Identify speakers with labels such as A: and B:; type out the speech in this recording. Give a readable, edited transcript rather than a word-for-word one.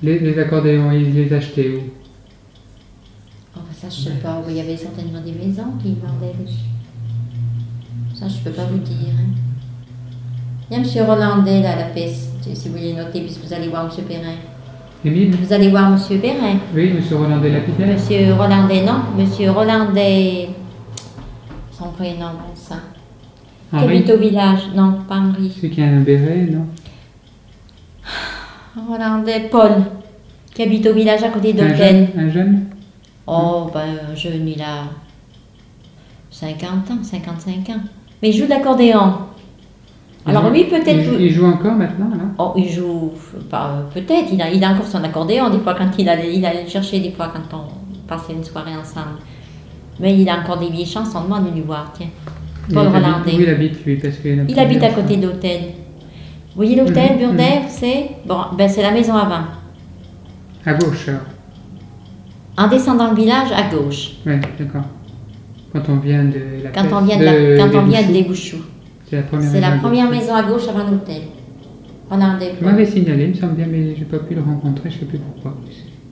A: Les accordéons, ils les achetaient où?
B: Oh, ça, je sais pas. Il y avait certainement des maisons qui vendaient. Ça, je peux pas vous dire. Hein. Il y a M. Rolandet là, à la peste, si vous voulez noter, puisque vous allez voir M. Perrin.
A: Émile?
B: Vous allez voir M. Perrin.
A: Oui, M. Rolandet Lapidaire.
B: Monsieur Rolandet, non. Monsieur Rolandet. Son prénom, bon ça. Qui
A: Henri?
B: habite au village. Non, pas Henri.
A: Celui qui a un béret, non?
B: Rolandet, Paul. Qui habite au village à côté d'Auteuil.
A: Un jeune?
B: Oh, ben, un jeune, il a 50 ans, 55 ans. Mais il joue de l'accordéon. Alors lui, peut-être...
A: Il joue encore maintenant, là?
B: Oh, il joue... peut-être, il a encore son accordéon, des fois, quand il allait le chercher, des fois, quand on passait une soirée ensemble. Mais il a encore des vieilles chansons, demande de lui voir, tiens. Paul Rolandet.
A: Où il habite, lui? Parce qu'il
B: Il habite à côté d'Auteuil. Vous voyez l'hôtel, Burdet, c'est... Bon, ben c'est la maison avant.
A: À gauche, alors.
B: En descendant le village, à gauche.
A: Oui, d'accord. Quand on vient de la
B: Quand on vient de des Bouchoux.
A: C'est la première
B: maison à gauche avant l'hôtel.
A: Tu m'avais signalé, il me semble bien, mais j'ai pas pu le rencontrer, je sais plus pourquoi.